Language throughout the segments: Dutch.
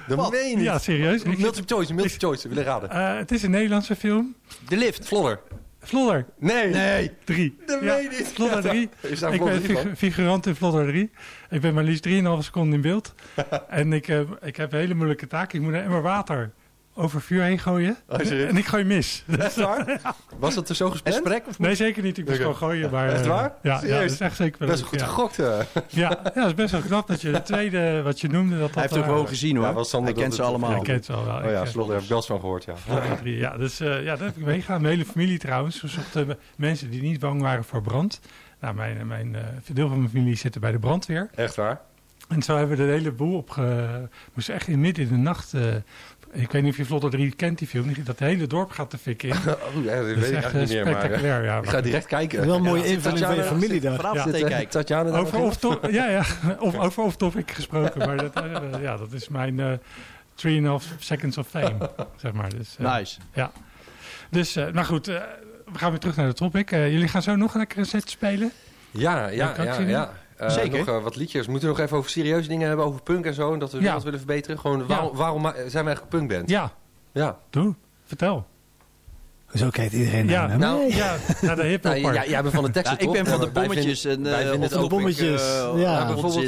Dat meen je niet. Ja, serieus. Multiple choice. Willen raden. Het is een Nederlandse film. De Lift. Vlodder. Nee. 3. Dat meen je niet. Vlodder 3. Ik ben figurant in Vlodder 3. Ik ben maar liefst 3,5 seconden in beeld. En ik heb een hele moeilijke taak. Ik moet een emmer water over vuur heen gooien. En ik gooi mis. Echt waar? Was dat er zo gespend? Nee, zeker niet. Ik moest gewoon gooien. Maar, echt waar? Ja, dat is echt zeker. Best goed gegokt. Ja, dat is best wel knap dat je het tweede wat je noemde. Hij heeft het gewoon gezien hoor. Hij kent ze allemaal. Hij kent ze al wel. Oh ja, Vlodder heb ik wel eens van gehoord. Ja, dus daar heb ik meegegaan. Mijn hele familie trouwens. We zochten mensen die niet bang waren voor brand. Nou, mijn deel van mijn familie zitten bij de brandweer. Echt waar? En zo hebben we de hele boel moesten echt midden in de nacht. Ik weet niet of je Vlodder 3 kent, die film. Dat hele dorp gaat de fik in. Dat weet ik echt niet meer. Maar ik ga direct kijken. Wel een mooie invulling van je familie daar. Vanavond kijken. Tatjana over off-topic gesproken. Maar dat is mijn 3,5 seconds of fame. Zeg maar. Dus, nice. Ja. Dus, nou goed. We gaan weer terug naar de topic. Jullie gaan zo nog een lekkere set spelen? Ja. Zeker. Nog wat liedjes. We moeten nog even over serieuze dingen hebben. Over punk en zo. En dat we wat willen verbeteren. Gewoon, waarom zijn we eigenlijk punkband? Ja. Doe. Vertel. Zo kijkt iedereen naar naar de hiphopper. Jij bent van de teksten, toch? Ik ben van de bommetjes. Wij vinden het ook bommetjes. Bijvoorbeeld...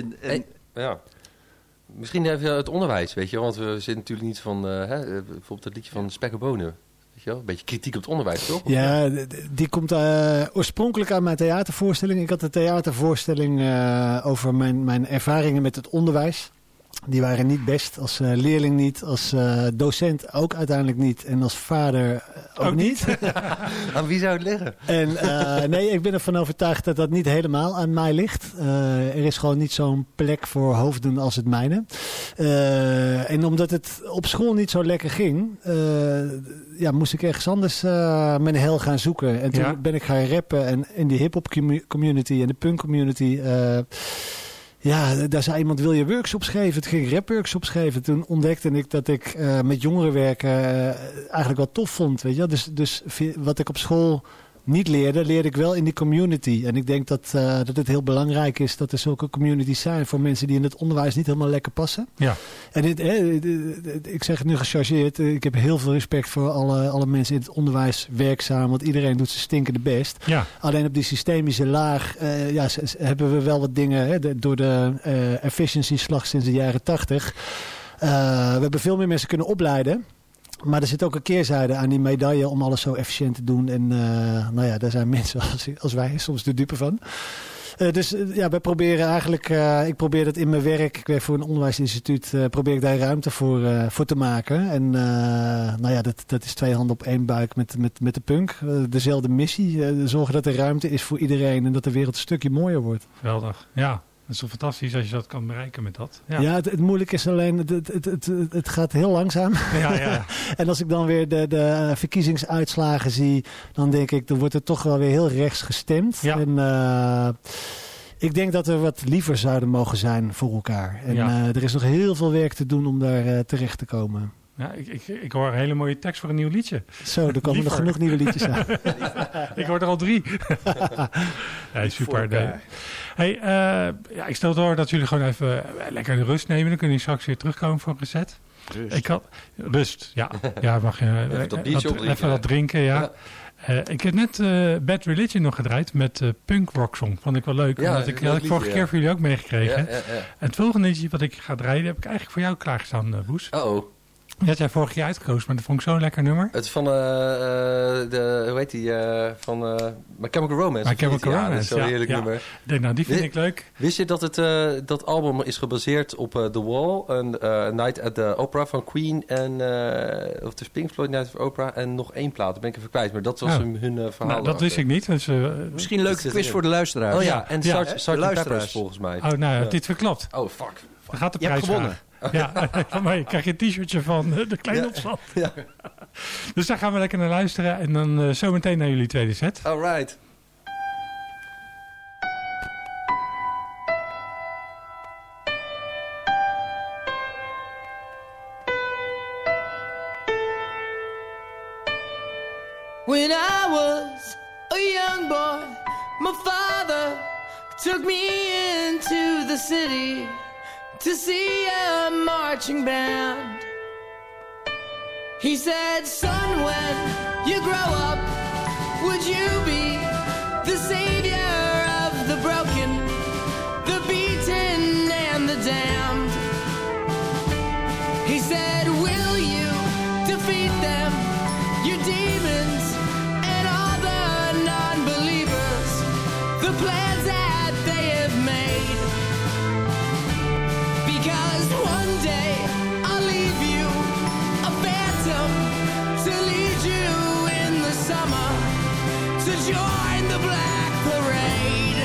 Misschien even het onderwijs, weet je. Want we zitten natuurlijk niet van... bijvoorbeeld het liedje van Spek en Bonen. Een beetje kritiek op het onderwijs, toch? Ja, die komt oorspronkelijk uit mijn theatervoorstelling. Ik had een theatervoorstelling over mijn ervaringen met het onderwijs. Die waren niet best. Als leerling niet. Als docent ook uiteindelijk niet. En als vader ook niet. Aan wie zou het liggen? En nee, ik ben ervan overtuigd dat dat niet helemaal aan mij ligt. Er is gewoon niet zo'n plek voor hoofden als het mijne. En omdat het op school niet zo lekker ging... moest ik ergens anders mijn hel gaan zoeken. En toen ben ik gaan rappen. En in die hip-hop community en de punk community... daar zei iemand, wil je workshops geven? Toen ging ik rap-workshops geven. Toen ontdekte ik dat ik met jongeren werken eigenlijk wel tof vond. Weet je? Dus wat ik op school niet leerde ik wel in die community. En ik denk dat het heel belangrijk is dat er zulke communities zijn voor mensen die in het onderwijs niet helemaal lekker passen. Ja. En ik zeg het nu gechargeerd. Ik heb heel veel respect voor alle mensen in het onderwijs werkzaam. Want iedereen doet zijn stinkende best. Ja. Alleen op die systemische laag hebben we wel wat dingen door de efficiency slag sinds de jaren 80. We hebben veel meer mensen kunnen opleiden. Maar er zit ook een keerzijde aan die medaille om alles zo efficiënt te doen. En daar zijn mensen als wij soms de dupe van. Dus wij proberen eigenlijk... ik probeer dat in mijn werk... Ik werk voor een onderwijsinstituut. Probeer ik daar ruimte voor te maken. En dat is 2 handen op 1 buik met de punk. Dezelfde missie. Zorgen dat er ruimte is voor iedereen. En dat de wereld een stukje mooier wordt. Geweldig, ja. Het is toch fantastisch als je dat kan bereiken met dat. Ja, het moeilijke is alleen, het gaat heel langzaam. Ja. En als ik dan weer de verkiezingsuitslagen zie, dan denk ik, dan wordt het toch wel weer heel rechts gestemd. Ja. En ik denk dat we wat liever zouden mogen zijn voor elkaar. En er is nog heel veel werk te doen om daar terecht te komen. Ja, ik hoor een hele mooie tekst voor een nieuw liedje. Zo, er komen nog genoeg nieuwe liedjes aan. Ik hoor er al 3. Ja, super. Hey, ik stel voor dat jullie gewoon even lekker de rust nemen. Dan kunnen jullie straks weer terugkomen voor een reset. Rust, ja. Ja, mag je even wat drinken, ja. Ik heb net Bad Religion nog gedraaid met Punk Rock Song. Vond ik wel leuk. Ja, dat had ik vorige keer voor jullie ook meegekregen. Ja. En het volgende liedje wat ik ga draaien, heb ik eigenlijk voor jou klaargestaan, Boes. Die had jij vorig jaar uitgekozen, maar dat vond ik zo'n lekker nummer. Het is van hoe heet die? Van My Chemical Romance. My Chemical Romance, dat is zo'n heerlijk nummer. Die vind ik leuk. Wist je dat dat album is gebaseerd op The Wall, een Night at the Opera van Queen en of de Pink Floyd Night at the Opera en nog 1 plaat. Dat ben ik even kwijt, maar dat was hun verhaal. Nou, dat wist ik niet. Dus, misschien een leuke quiz voor de luisteraars. Oh ja, en Sgt. Peppers volgens mij. Oh, nou, heb dit verklapt. Oh, fuck. Dan gaat de prijs gewonnen. Ja, van mij krijg je een t-shirtje van de kleine opstand. Ja. Dus daar gaan we lekker naar luisteren. En dan zometeen naar jullie tweede set. All right. When I was a young boy, my father took me into the city to see a marching band. He said, son, when you grow up, would you be the savior of the broken, the beaten and the damned? He said, will you defeat them, your demons and all the non-believers, the plans that they have made? Because one day I'll leave you a phantom to lead you in the summer to join the Black Parade.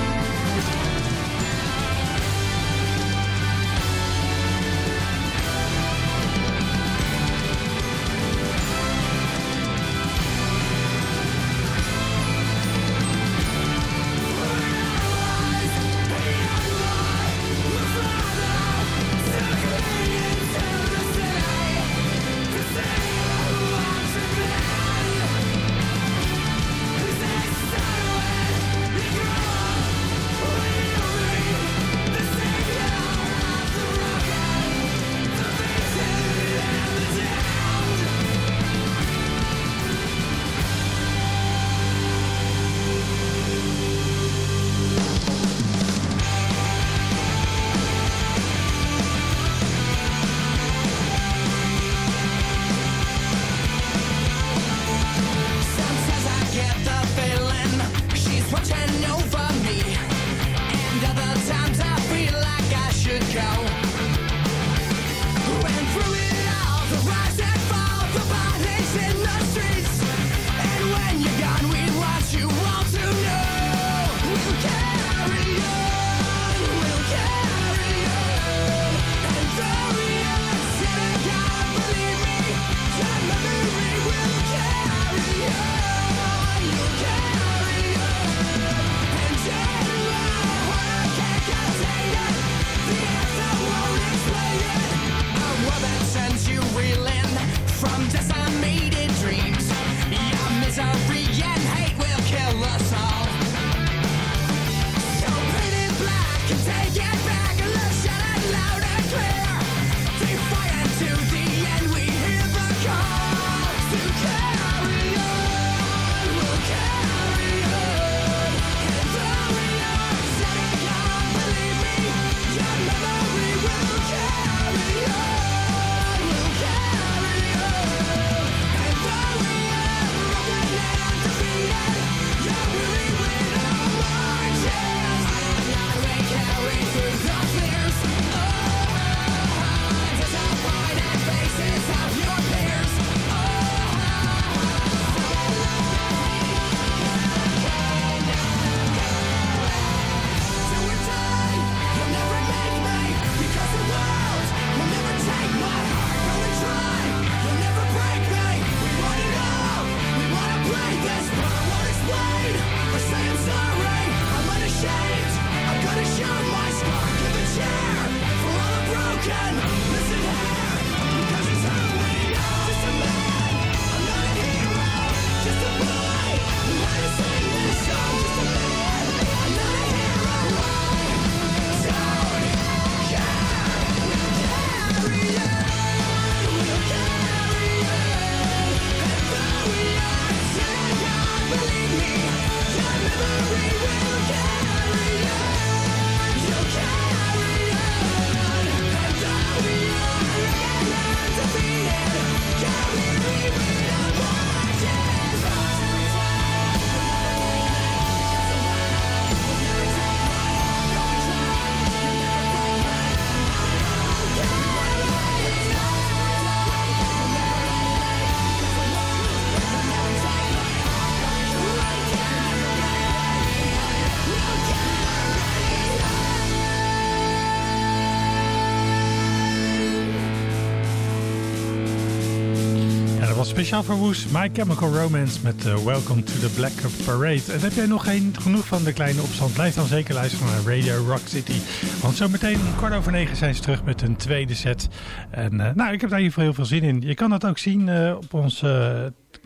Speciaal voor Woes, My Chemical Romance met Welcome to the Black Parade. En heb jij nog geen genoeg van de kleine opstand? Blijf dan zeker luisteren naar Radio Rock City. Want zometeen om 9:15 zijn ze terug met hun tweede set. En ik heb daar in ieder geval heel veel zin in. Je kan dat ook zien op onze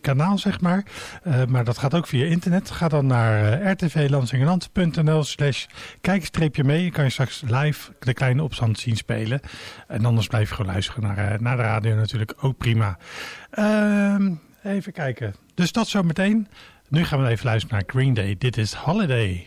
kanaal, zeg maar. Maar dat gaat ook via internet. Ga dan naar rtvlansingerland.nl/kijk-mee. Je kan je straks live de kleine opstand zien spelen. En anders blijf je gewoon luisteren naar de radio natuurlijk. Ook prima. Even kijken. Dus dat zo meteen. Nu gaan we even luisteren naar Green Day. Dit is Holiday.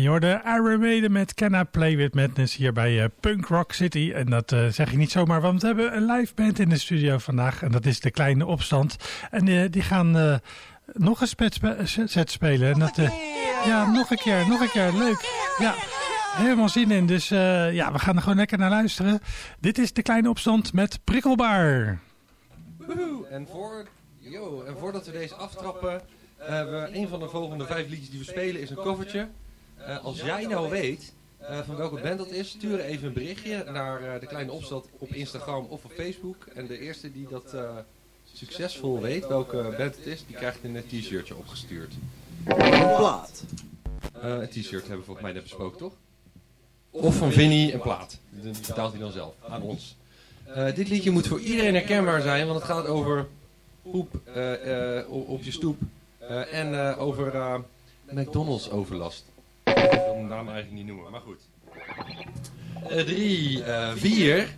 Je hoorde Iron Maiden met Can I Play With Madness hier bij Punk Rock City. En dat zeg ik niet zomaar, want we hebben een live band in de studio vandaag. En dat is de Kleine Opstand. En die gaan nog een set spelen. En dat, ja, nog een keer. Leuk. Ja, helemaal zin in. Dus ja, we gaan er gewoon lekker naar luisteren. Dit is de Kleine Opstand met Prikkelbaar. Woehoe. En voordat we deze aftrappen... een van de volgende 5 liedjes die we spelen is een covertje. Als jij nou weet van welke band dat is, stuur even een berichtje naar de Kleine Opstand op Instagram of op Facebook. En de eerste die dat succesvol weet welke band het is, die krijgt een t-shirtje opgestuurd. Een plaat. Een t-shirt hebben we volgens mij net besproken, toch? Of van Vinnie een plaat. Die betaalt hij dan zelf aan ons. Dit liedje moet voor iedereen herkenbaar zijn, want het gaat over poep op je stoep. En over McDonald's overlast. Ik wil de naam eigenlijk niet noemen, maar goed. 3, 4...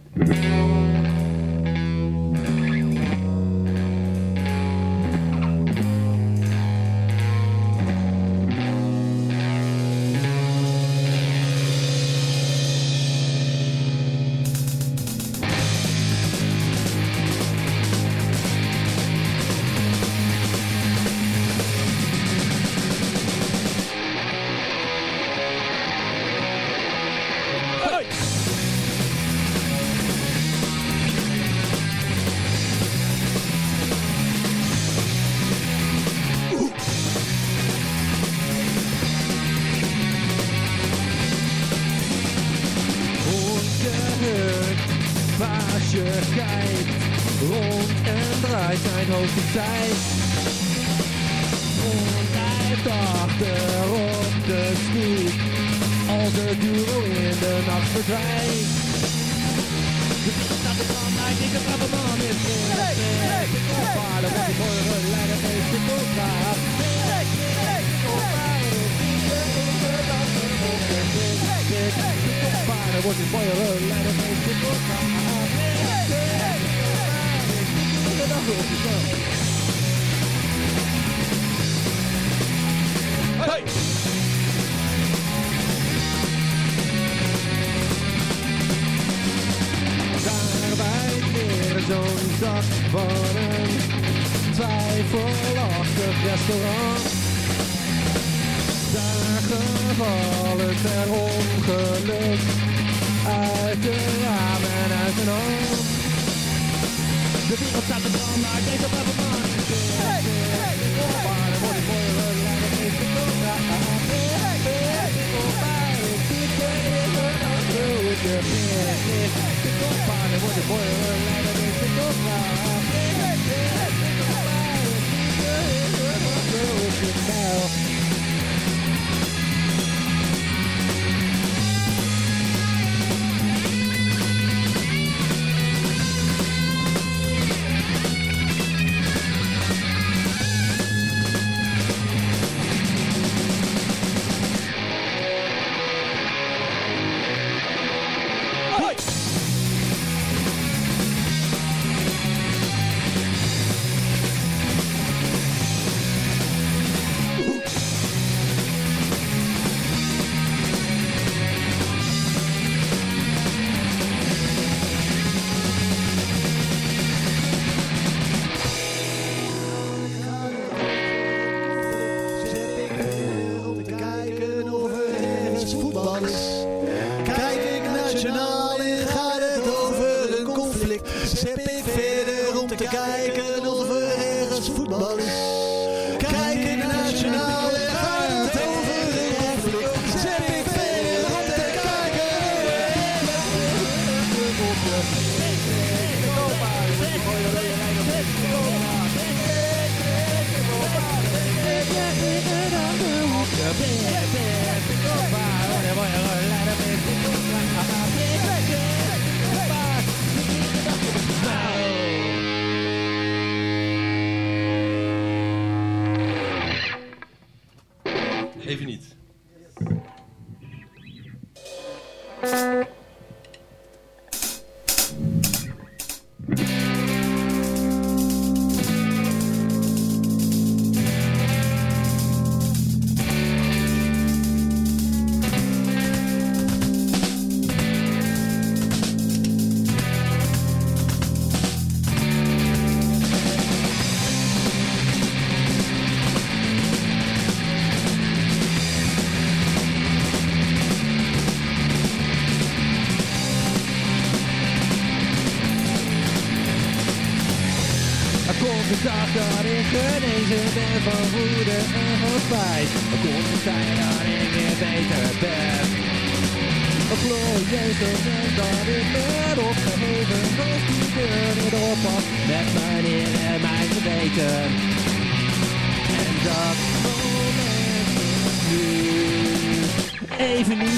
komt de dag dat ik genezen ben van woede en van spijt. Er komt de tijd dat ik weer beter ben. Een glorieus moment dat ik ben opgeheven, als die deur niet oppast met mijn eer en mijn geweten. En dat moment is nu. Even nu,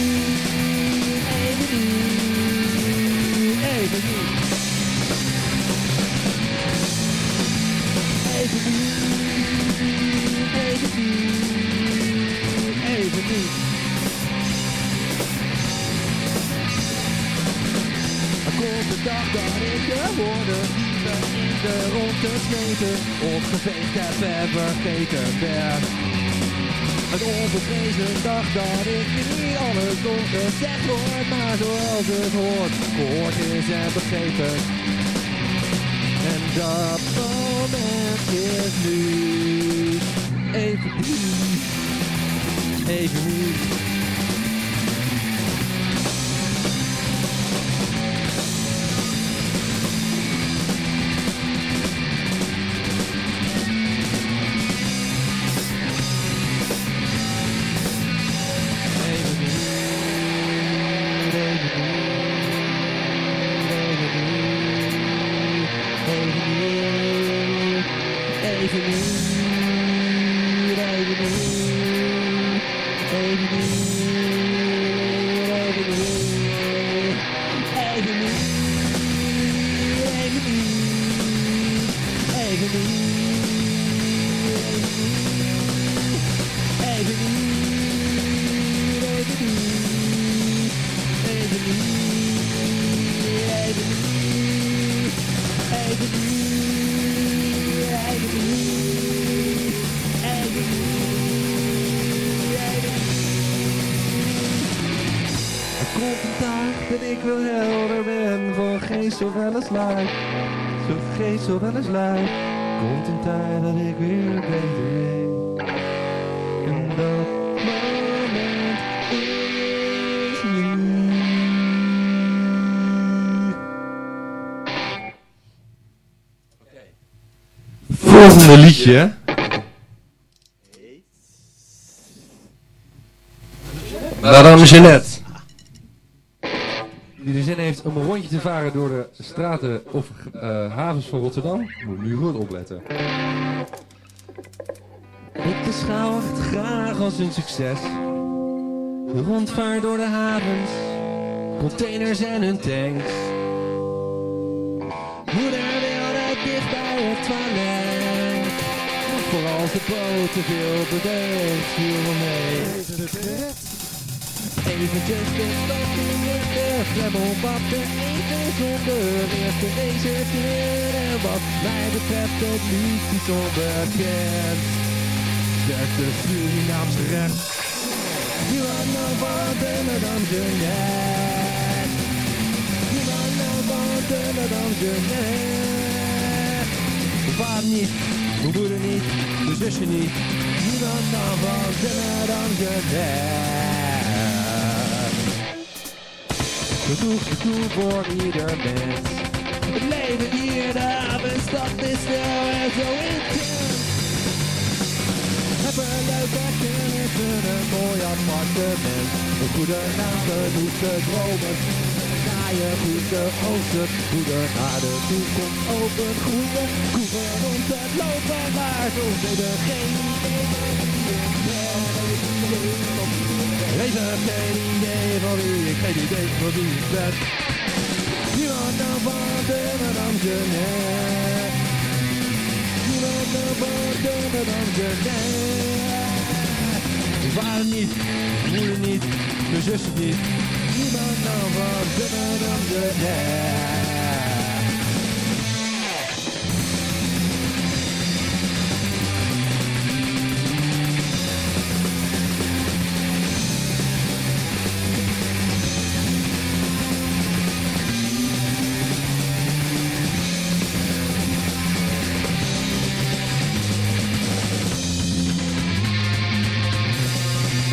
even nu, even nu. Even nu, even nu, even nu. Er komt de dag dat ik de woorden dieper in de ronde smeten, opgeveegd heb en vergeten ben. Een onvervrezen dag dat ik niet alles ongezegd wordt, maar zoals het hoort, gehoord is en begrepen. En dat moment is nu. Even nu. Even nu. Zowel eens lijf, komt een tijd dat ik weer beter weet. En dat moment is nu. Volgende liedje. Madame Jeannette. Die de zin heeft om een rondje te varen door de straten of havens van Rotterdam. Moet nu goed opletten. Ik beschouw het graag als een succes. Rondvaar door de havens, containers en hun tanks. Moeder wilde dicht bij het toilet. Voor als de boot te veel beweegt, viel me mee. Eventjes de stad in de flemmel wat te eten zonder eerst te reserveren. En wat mij betreft het liefst niet onbekend. Sterkte Surinaams gerecht. Niemand nou van de Madame Jeannette. Niemand nou van de Madame Jeannette. Mijn vader niet, mijn moeder niet, mijn zusje niet. Niemand nou van de Madame Jeannette. Genoeg voor ieder mens. Het leven hier, de avondstad is snel en zo intens. Heb een leuke kennissen, een mooi appartement. Een goede naam, genoeg te dromen. Naaien, goede oogsten, goede naar de toekomst. Open groene koeven rond het lopen, maar soms hebben geen idee. Even geen idee van wie ik, geen idee van wie ik ben. Niemand nou van de Madame Jeannette. Niemand nou van de Madame Jeannette. Mijn vader niet, mijn moeder niet, mijn zussen niet. Niemand nou van de Madame Jeannette.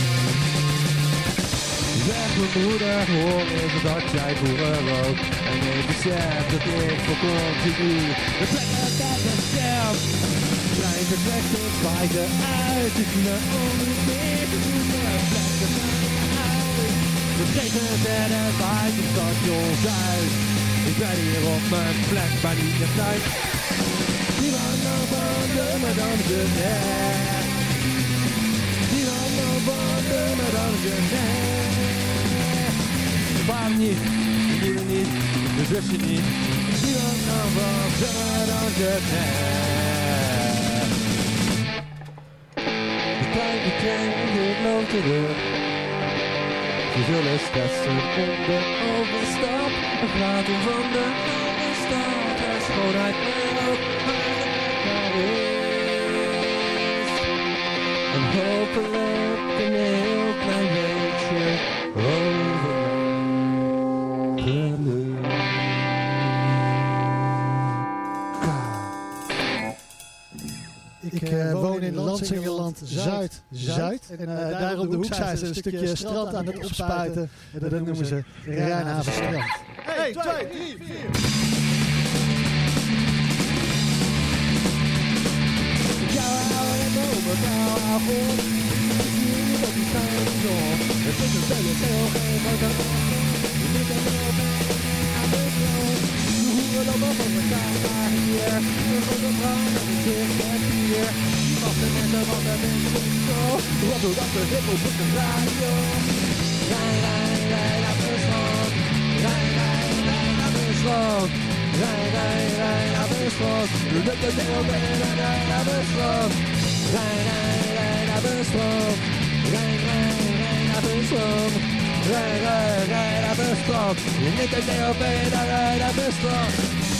Moeder hoor is dat jij vroeger rookt. En ik besef dat ik voor continu de plekken dat bescherm. Blijven trekken, zwijgen uit, ik me ongeveer te doen, plekken uit. We kregen verder bij het station Zuid. Ik ben hier op mijn plek, maar niet de tijd. Niemand nou van de Madame Jeannette. Niemand nou van de Madame Jeannette. De vader niet, de moeder niet, de zusje niet. Niemand nou van de Madame Jeannette. De trein dit loopt terug. We zullen stressen in de overstap. We praten van de overstap. En schoonheid en ook maar is. En hopelijk een heel klein beetje overgeluk. Ik woon in Lansingerland Zuid. En daar op de hoek zijn ze een stukje strand aan het opspuiten. En dat noemen ze Rijnhavenstrand. 1, 2, 3, 4. Wat doet dat de hip op de radio? Rijn, rijn, rijn naar Rusland. Rijn, rijn, rijn naar Rusland. Rijn, rijn, rijn naar Rusland. Doe dat de deel rijn naar Rusland. Rijn, rijn, rijn naar Rusland. Rijn, rijn, rijn naar Rusland. Rijn, rijn, rijn naar Rusland. Niet de deel rijn naar Rusland.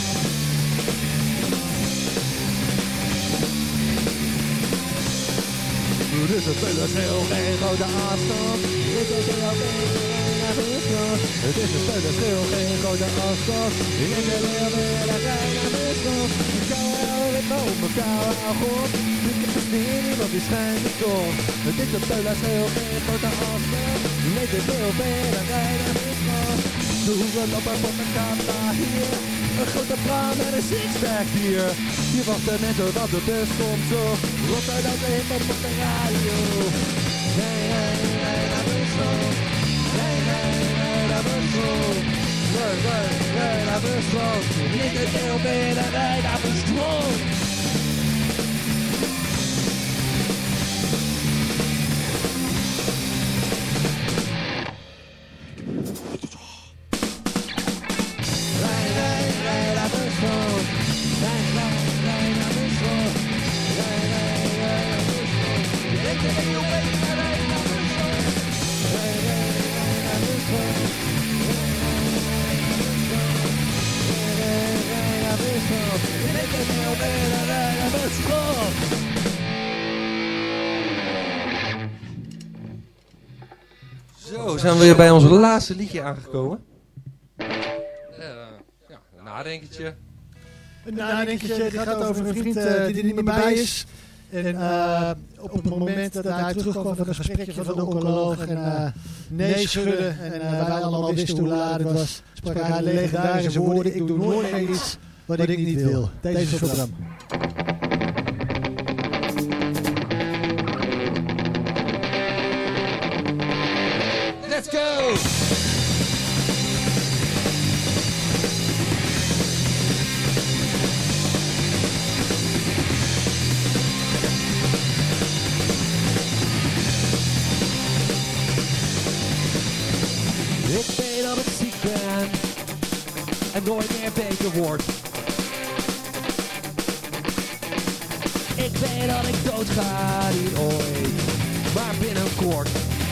Dus het is heel geen grote afstand. Dit is heel naar Rusland. Het is heel geen grote afstand. In de wereld naar Rusland. Ik kan het over elkaar goed. Ik heb het niet, want die schijnt de zon. Het is heel geen grote afstand. Dit is heel naar Rusland. De hoeven lopen van elkaar naar hier. Een grote praat met een sixpack hier. Hier wachten mensen wat de bus komt zo. Rotterdam de hip op de radio. Rij, rij, rij naar Rusland. Rij, rij, rij naar Rusland. Rij, rij, rij naar Rusland. Niet de deel binnen, rij naar Rusland. Zo, zijn we weer bij ons laatste liedje aangekomen. Ja, een nadenkertje. Een nadenkertje, die gaat over een vriend die er niet meer bij is. En op het moment dat hij terugkwam van een gesprekje van de oncoloog en nee schudde en wij allemaal wisten hoe laat het was, sprak hij legendarische woorden: ik doe nooit meer iets wat ik niet wil. Deze is voor Bram. Let's go! Ik weet dat ik ziek ben en nooit meer beter word. Ik weet dat ik dood ga, niet ooit, maar binnenkort.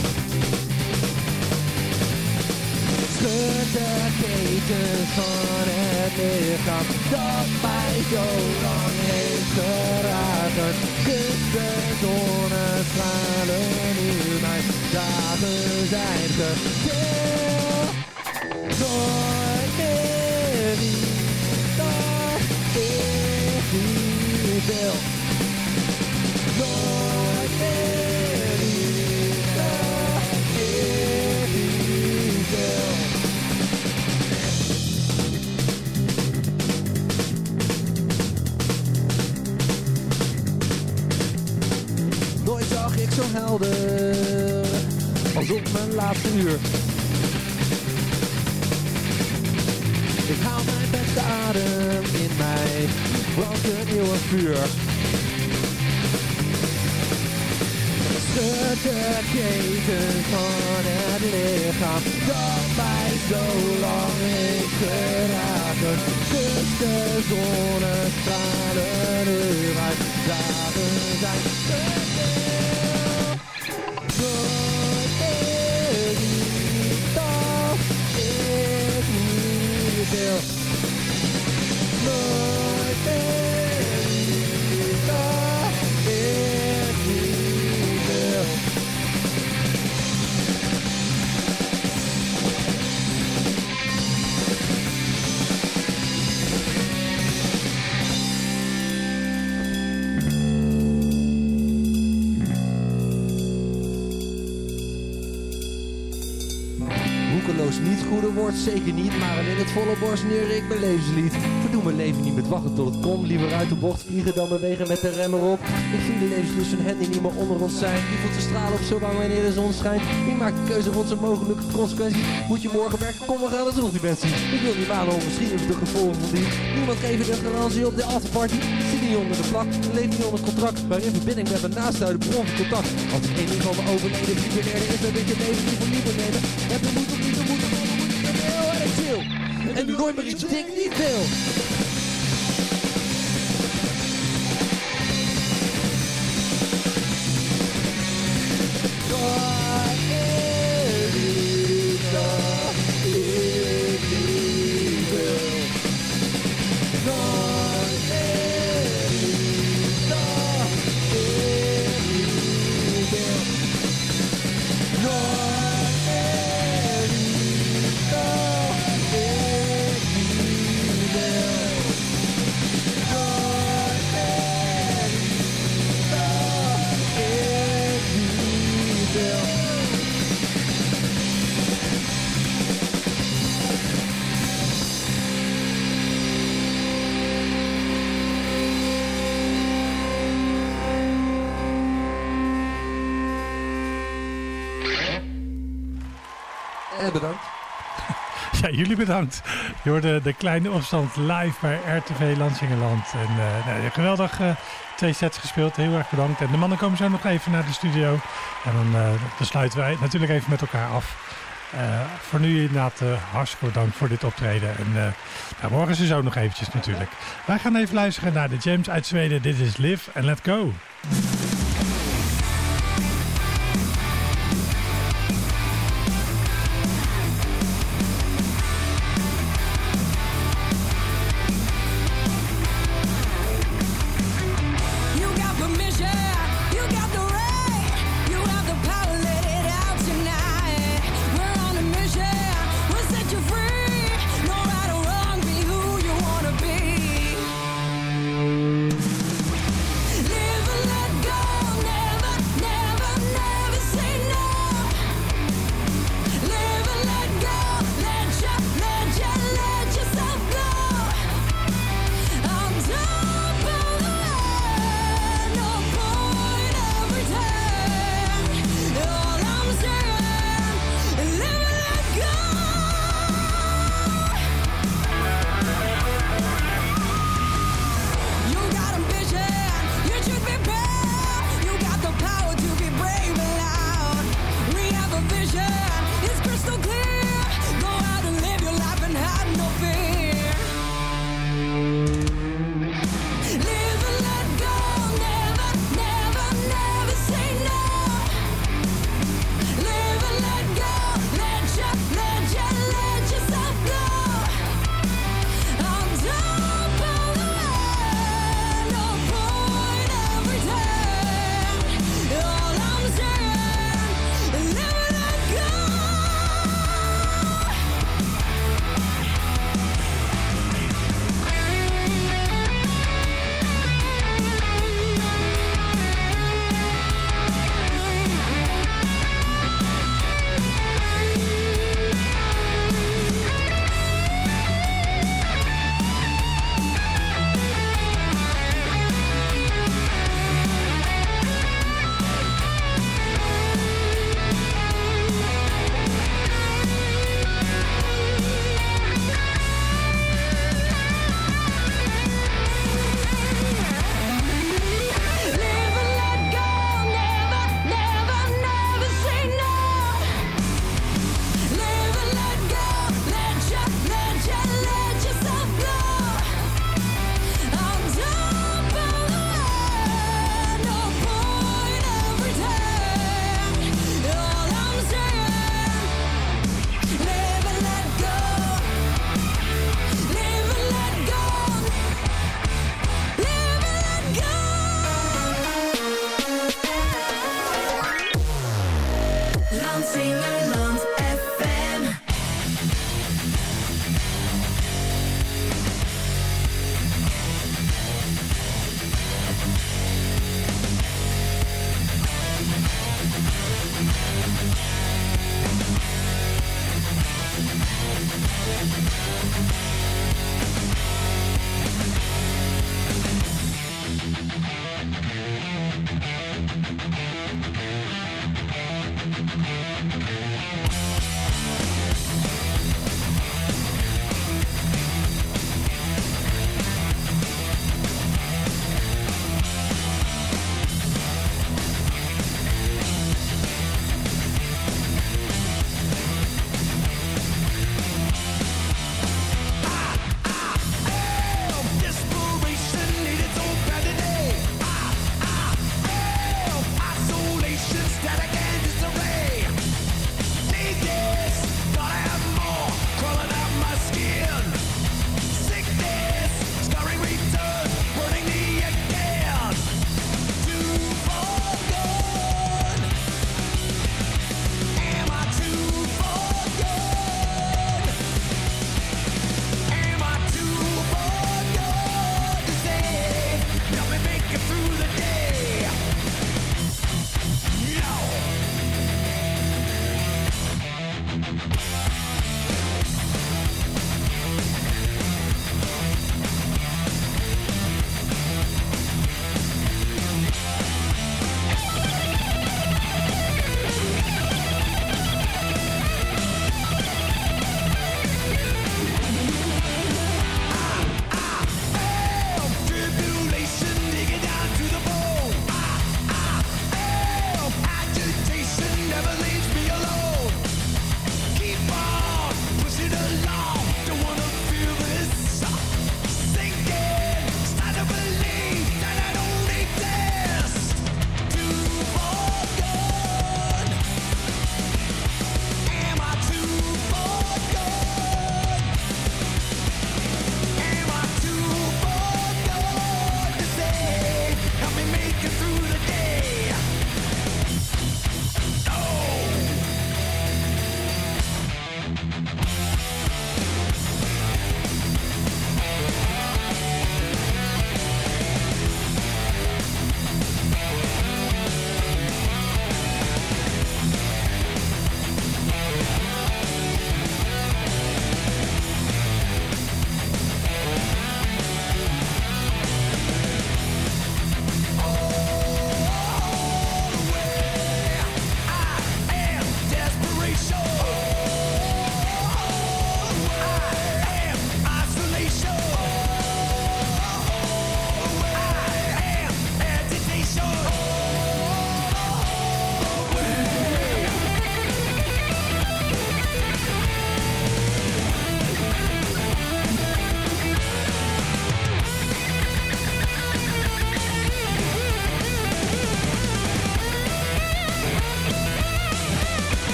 Schud de ketens van het lichaam dat mij zo lang heeft geraken. Kus de zonnestralen nu mijn dagen zijn gedeel. Nooit meer wie dat ik niet wil. Nooit meer wie dat ik niet wil. helder als op mijn laatste uur. Ik haal mijn beste adem in mij, brandt een eeuwig vuur. Schud de keten van het lichaam dat mij zo lang heeft geraken. Dus de zonnestralen eruit, dagen zijn verdeel. Nooit is niet dat ik niet wil. Nooit is niet dat ik niet wil. Hoekeloos niet, goede woord zeker niet, maar in het volle borst neer ik mijn levenslied. Verdoe mijn leven niet met wachten tot het komt, liever uit de bocht vliegen dan bewegen met de rem erop. Ik zie de levenslust van hen die niet meer onder ons zijn, die voelt de stralen op zolang wanneer de zon schijnt. Ik maak de keuze rond zo mogelijke consequenties, moet je morgen werken, kom we gaan het ronddimensie. Ik wil niet maanden misschien of de gevolgen van die. Niemand geeft een garantie op de afterparty, ik zit niet onder de plak, leef niet onder contract, maar in verbinding met mijn naasten uit de bron van contact. Als ik één ding van mijn overleden vrienden leerde is dat ik het leven niet voor liever nemen. Heb de moed om niet te moeten, maar moet ik ben heel erg chill. En doe nooit meer iets wat ik niet wil. Nooit is iets dat ik niet wil. Nooit is iets dat ik niet wil. Nooit is iets dat ik niet wil. Nooit is iets dat ik niet wil. Bedankt. Ja, jullie bedankt. Je hoorde de kleine opstand live bij RTV Lansingerland. En geweldig 2 sets gespeeld. Heel erg bedankt. En de mannen komen zo nog even naar de studio. En dan sluiten wij natuurlijk even met elkaar af. Voor nu inderdaad hartstikke bedankt voor dit optreden. En we horen ze zo nog eventjes natuurlijk. Wij gaan even luisteren naar de jams uit Zweden. Dit is Live and Let Go. Live and let go.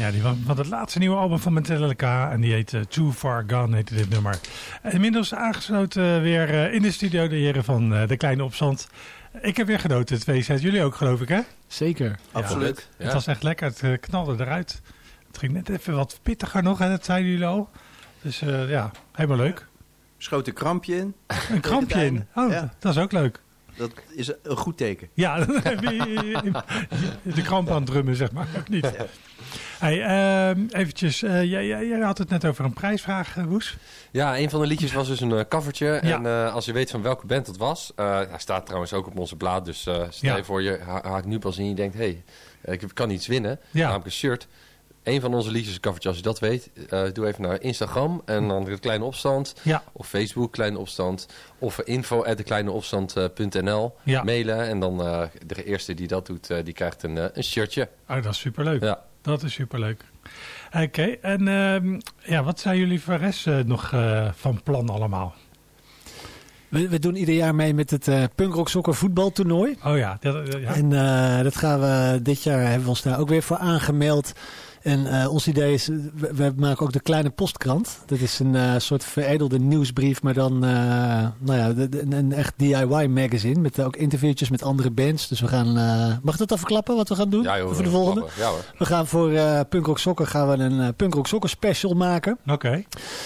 Ja, die van het laatste nieuwe album van Metallica. En die heet Too Far Gone, heette dit nummer. Inmiddels aangesloten weer in de studio de heren van De Kleine Opstand. Ik heb weer genoten, 2 sets. Jullie ook, geloof ik, hè? Zeker. Absoluut. Het was echt lekker, het knalde eruit. Het ging net even wat pittiger nog, hè? Dat zeiden jullie al. Dus helemaal leuk. Schoot een krampje in. Een krampje in. Oh, Ja. dat is ook leuk. Dat is een goed teken. Ja, dan heb je de kramp aan het drummen, zeg maar. Ook niet. Ja. Hey, eventjes, jij had het net over een prijsvraag, Woes. Ja, een van de liedjes was dus een covertje. Ja. En als je weet van welke band het was... hij staat trouwens ook op onze blaad. Dus stel je voor, je haakt nu pas in en je denkt... Hé, ik kan iets winnen. Ja. Namelijk een shirt. Een van onze liedjes is een covertje. Als je dat weet, doe even naar Instagram. En dan de Kleine Opstand. Ja. Of Facebook, Kleine Opstand. Of info@dekleineopstand.nl. Ja. Mailen. En dan de eerste die dat doet, die krijgt een shirtje. Oh, dat is superleuk. Ja. Dat is superleuk. Oké, en wat zijn jullie voor rest nog van plan allemaal? We doen ieder jaar mee met het Punkrock Soccer voetbaltoernooi. Oh ja. En dat gaan we dit jaar, hebben we ons daar ook weer voor aangemeld. En ons idee is, we maken ook de Kleine Postkrant. Dat is een soort veredelde nieuwsbrief, maar dan een echt DIY-magazine. Met ook interviewtjes met andere bands. Dus we gaan, mag ik dat al verklappen wat we gaan doen? Ja, joh, voor de volgende? Ja, hoor. We gaan voor Punkrock Soccer gaan we een Punkrock Soccer special maken. Oké.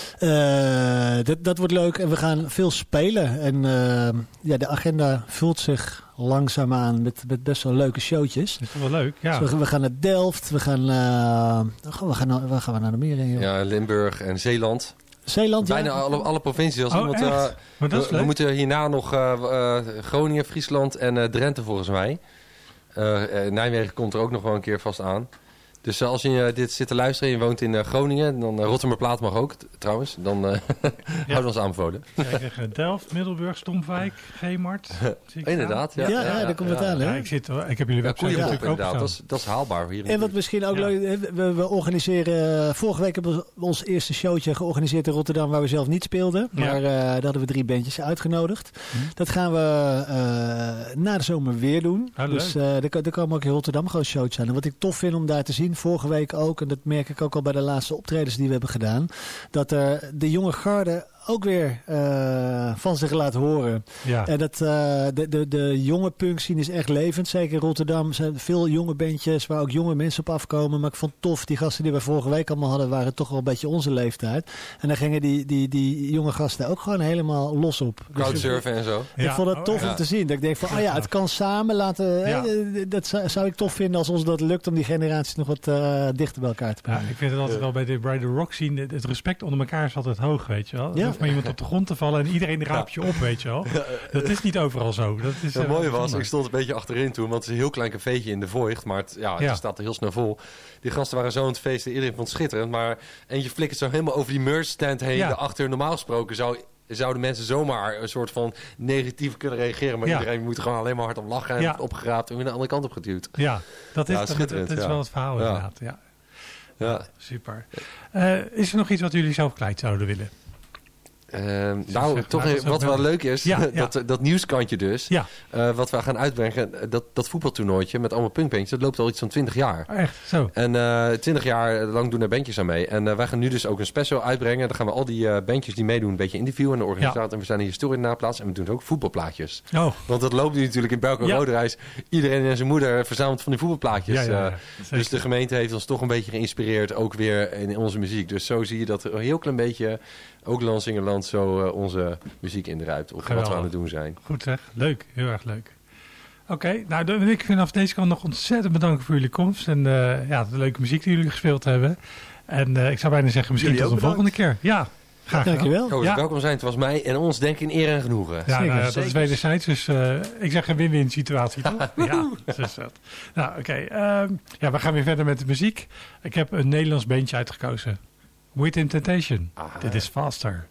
Dat wordt leuk en we gaan veel spelen. En de agenda vult zich langzaamaan met best wel leuke showtjes. Dat is wel leuk, ja. Dus we gaan naar Delft, waar gaan we naar de meer in? Joh? Ja, Limburg en Zeeland. Zeeland, Bijna alle provincies. Als iemand, echt? Maar dat is we leuk. moeten hierna nog Groningen, Friesland en Drenthe volgens mij. Nijmegen komt er ook nog wel een keer vast aan. Dus als je dit zit te luisteren en je woont in Groningen, dan Rotterdamplaat mag ook trouwens, dan houden we ons aanbevolen. Ja, ik krijg Delft, Middelburg, Stompwijk, Geemart. Inderdaad, ja. Ja, daar komt het aan, hè? Ja, ik heb jullie website Koeienpop natuurlijk ook inderdaad, staan. dat is haalbaar hier. En wat misschien ook Ja. leuk is, we organiseren... Vorige week hebben we ons eerste showtje georganiseerd in Rotterdam waar we zelf niet speelden. Ja. Maar daar hadden we 3 bandjes uitgenodigd. Dat gaan we na de zomer weer doen. Oh, Dus er komen ook in Rotterdam gewoon showtjes aan. En wat ik tof vind om daar te zien, vorige week ook, en dat merk ik ook al bij de laatste optredens die we hebben gedaan, dat er de jonge garde ook weer van zich laat horen. Ja. En dat de jonge punk scene is echt levend. Zeker in Rotterdam zijn veel jonge bandjes waar ook jonge mensen op afkomen. Maar ik vond het tof, die gasten die we vorige week allemaal hadden, waren toch wel een beetje onze leeftijd. En dan gingen die jonge gasten ook gewoon helemaal los op. Dus Crowdsurfen en zo. ik vond het tof ja. om te zien. Dat ik denk van, het kan samen laten. Ja. Dat zou ik tof vinden als ons dat lukt om die generaties nog wat dichter bij elkaar te Ja, brengen. ik vind het altijd wel bij de rock scene, het respect onder elkaar is altijd hoog, weet je wel. Ja. Er hoeft maar iemand op de grond te vallen en iedereen raapt je op, weet je wel. Dat is niet overal zo. Dat is, Het mooie was, bijzonder. ik stond een beetje achterin toen, want het is een heel klein cafeetje in de Voigt, maar het Ja. staat er heel snel vol. Die gasten waren zo aan het feesten, iedereen vond het schitterend, maar eentje flikkert zo helemaal over die merch stand heen. Ja. Daarachter, normaal gesproken zouden mensen zomaar een soort van negatief kunnen reageren, maar Ja. iedereen moet gewoon alleen maar hard om lachen en Ja. opgeraapt en weer de andere kant op geduwd. Ja, dat is, Ja, schitterend, dat is ja. wel het verhaal Ja. inderdaad. Ja. Ja. Super. Is er nog iets wat jullie zelf kwijt zouden willen? Nou, zeg, toch laat ons wat ook wel wel- leuk is, Ja, ja. dat nieuwskantje dus, Ja, wat we gaan uitbrengen, dat voetbaltoernooitje met allemaal punkbandjes, dat loopt al iets van 20 jaar. echt zo. En 20 jaar lang doen er bandjes aan mee. En wij gaan nu dus ook een special uitbrengen. Dan gaan we al die bandjes die meedoen een beetje interviewen en de organisatie. En we zijn een historie na plaats. En we doen ook voetbalplaatjes. Oh, Want dat loopt nu natuurlijk in Belko Ja. Roderijs. Iedereen en zijn moeder verzamelt van die voetbalplaatjes. ja. Dus de gemeente heeft ons toch een beetje geïnspireerd. Ook weer in onze muziek. Dus zo zie je dat er een heel klein beetje, ook Lansingerland, zo onze muziek indruipt. Of wat we Geweldig. aan het doen zijn. Goed zeg. Leuk. Heel erg leuk. Oké, nou dan wil ik vanaf deze kant nog ontzettend bedanken voor jullie komst. En de leuke muziek die jullie gespeeld hebben. En ik zou bijna zeggen, misschien Jullie tot de ook volgende keer. Ja, graag gedaan. Dankjewel. Jongens, Ja. welkom zijn. Het was mij en ons denk ik in eer en genoegen. Ja, Zeker, nou ja, dat zeker. is wederzijds. Dus ik zeg een win-win situatie, toch? Ja, zo is dat. Nou, oké. We gaan weer verder met de muziek. Ik heb een Nederlands bandje uitgekozen. Within Temptation. Dit is Faster.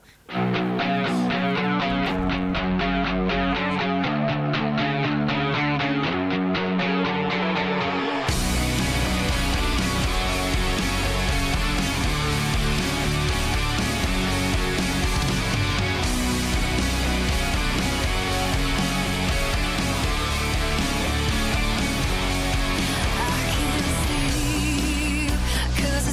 Cause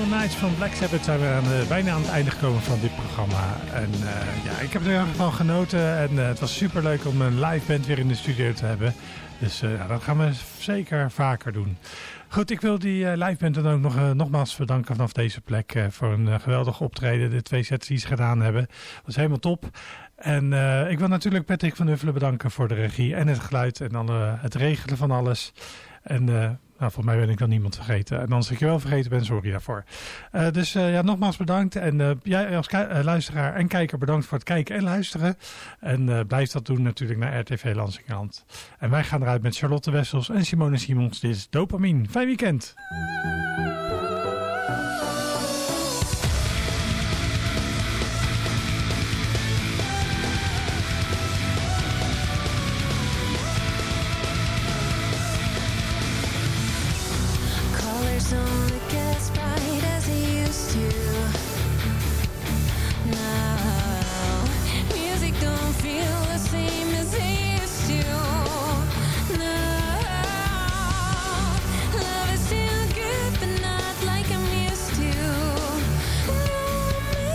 Nights van Black Sabbath zijn we bijna aan het einde gekomen van dit programma. En ik heb er heel erg van genoten. En het was super leuk om een live band weer in de studio te hebben. Dus dat gaan we zeker vaker doen. Goed, ik wil die live band dan ook nogmaals bedanken vanaf deze plek voor een geweldig optreden. De 2 sets die ze gedaan hebben. Dat was helemaal top. En ik wil natuurlijk Patrick van Huffelen bedanken voor de regie en het geluid en dan het regelen van alles. En volgens mij ben ik dan niemand vergeten. En als ik je wel vergeten ben, sorry daarvoor. Dus nogmaals bedankt. En jij als luisteraar en kijker bedankt voor het kijken en luisteren. En blijf dat doen natuurlijk naar RTV Lansingerland. En wij gaan eruit met Charlotte Wessels en Simone Simons. Dit is Dopamine. Fijn weekend. Don't look as bright as they used to. Now, music don't feel the same as they used to. No, love is still good, but not like I'm used to. No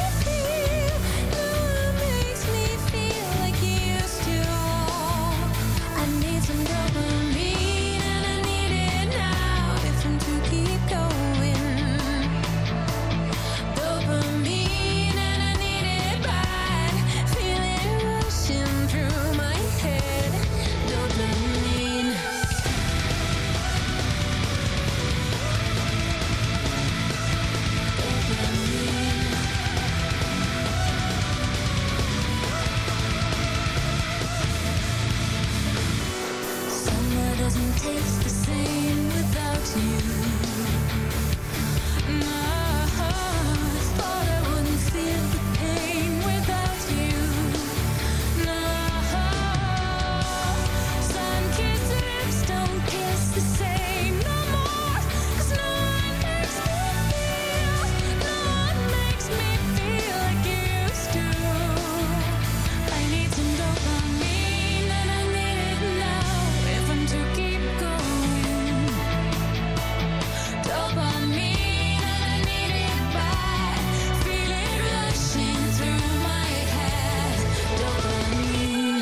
one makes me feel like you used to. I need some dopamine and I need it now. If I'm to keep going, dopamine and I need it bad. Feel it rushing through my head. Dopamine. Summer doesn't taste the same without you. No, thought I wouldn't feel the pain without you. No, sun-kissed lips don't kiss the same no more. 'Cause no one makes me feel like you used to. I need some dopamine and I need it now. If I'm to keep going, dopamine and I need it bad. Feel it rushing through my head. Dopamine.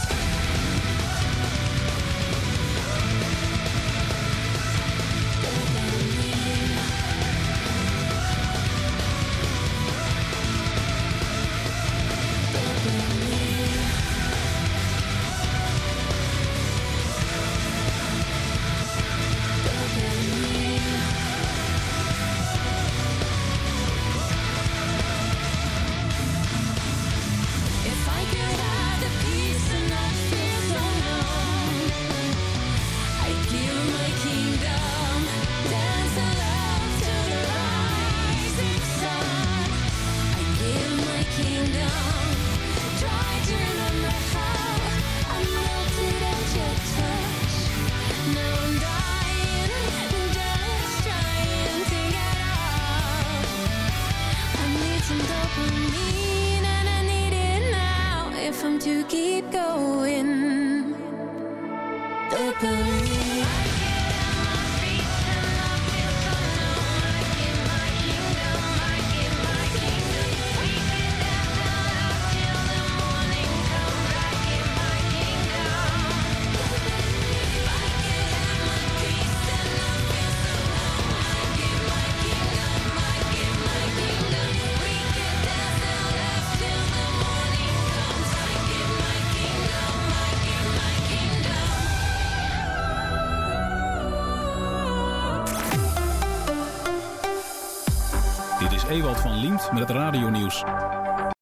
If I could have the peace and not feel so numb, I'd give my kingdom, dance and love till the rising sun. I'd give my kingdom, try to remember how I melted at your touch. Now I'm dying, just trying to get out. I need some dopamine and I need it now. If I'm to keep going, dopamine. Dit is Ewald van Liemt met het radionieuws.